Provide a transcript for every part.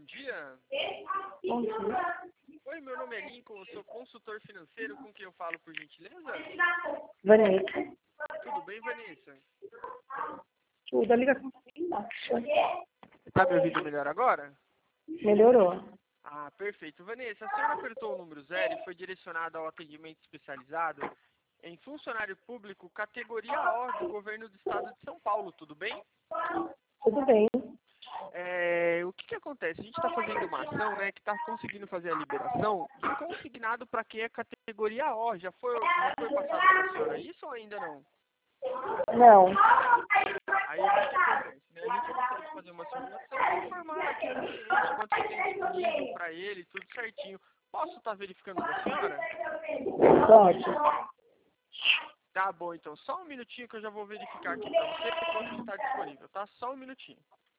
dia. Bom dia. Oi, meu nome é Lincoln, eu sou consultor financeiro, com quem eu falo, por gentileza? Vanessa. Tudo bem, Vanessa? Tudo, a ligação tá bem baixa. Tá me ouvindo melhor agora? Melhorou. Ah, perfeito. Vanessa, a senhora apertou o número 0 e foi direcionada ao atendimento especializado em funcionário público categoria O do governo do estado de São Paulo, tudo bem? Tudo bem. O que acontece? A gente está fazendo uma ação, né, que está conseguindo fazer a liberação de um consignado para quem é categoria O. Já foi passado para a senhora isso ou ainda não? Não. Aí o que acontece? Né? A gente consegue fazer uma simulação e informar aqui no cliente quanto que tem disponível para ele, tudo certinho. Posso estar verificando da senhora? Pode. Tá bom, então. Só um minutinho que eu já vou verificar aqui para você quanto que está disponível, tá? Só um minutinho.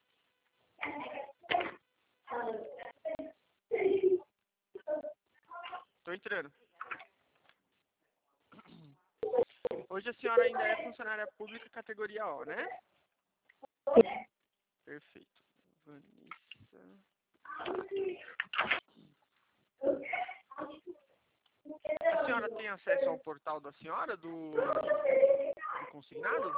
Tô entrando. Hoje a senhora ainda é funcionária pública categoria O, né? Perfeito. Vanessa. A senhora tem acesso ao portal da senhora, do consignado?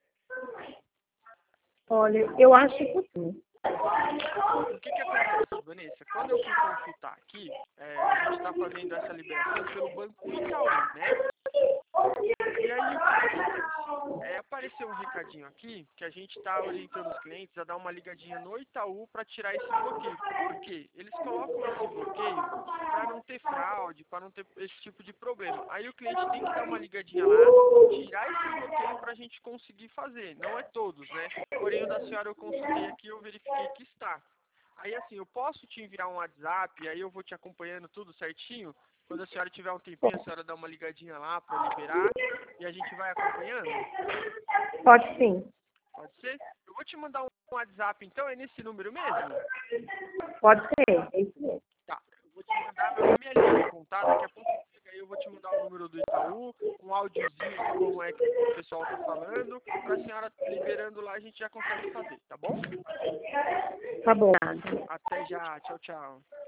Olha, eu acho que sim. O que acontece, Vanessa? Quando eu fui consultar aqui, a gente está fazendo essa liberação pelo Banco Itaú, né? E aí, o que acontece? Apareceu um recadinho aqui que a gente está orientando os clientes a dar uma ligadinha no Itaú para tirar esse bloqueio. Por quê? Eles colocam esse bloqueio para não ter fraude, para não ter esse tipo de problema. Aí o cliente tem que dar uma ligadinha lá, tirar esse bloqueio para a gente conseguir fazer. Não é todos, né? Porém, o da senhora eu consultei aqui e eu verifiquei que está. Aí assim, eu posso te enviar um WhatsApp, aí eu vou te acompanhando tudo certinho. Quando a senhora tiver um tempinho, a senhora dá uma ligadinha lá para liberar e a gente vai acompanhando? Pode sim. Pode ser? Eu vou te mandar um WhatsApp, então, é nesse número mesmo? Pode ser. É isso mesmo. Tá, eu vou te mandar, meu nome é Lincoln, tá? Daqui a pouco chega aí, eu vou te mandar o número do Itaú, um áudiozinho de como é que o pessoal tá falando, pra senhora liberando lá, a gente já consegue fazer, tá bom? Tá bom. Até já, tchau, tchau.